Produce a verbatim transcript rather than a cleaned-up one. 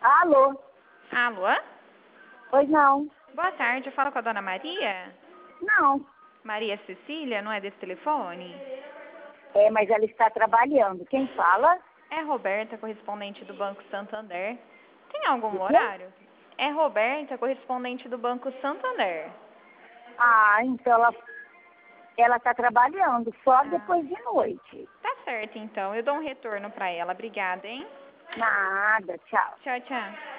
Alô? Alô? Pois não. Boa tarde, eu falo com a dona Maria? Não. Maria Cecília, não é desse telefone? É, mas ela está trabalhando. Quem fala? É Roberta, correspondente do Banco Santander. Tem algum Do quê? horário? É Roberta, correspondente do Banco Santander. Ah, então ela ela está trabalhando só Ah, depois de noite. tá certo então. Eu dou um retorno para ela. Obrigada, hein? Nada, tchau. Tchau, tchau.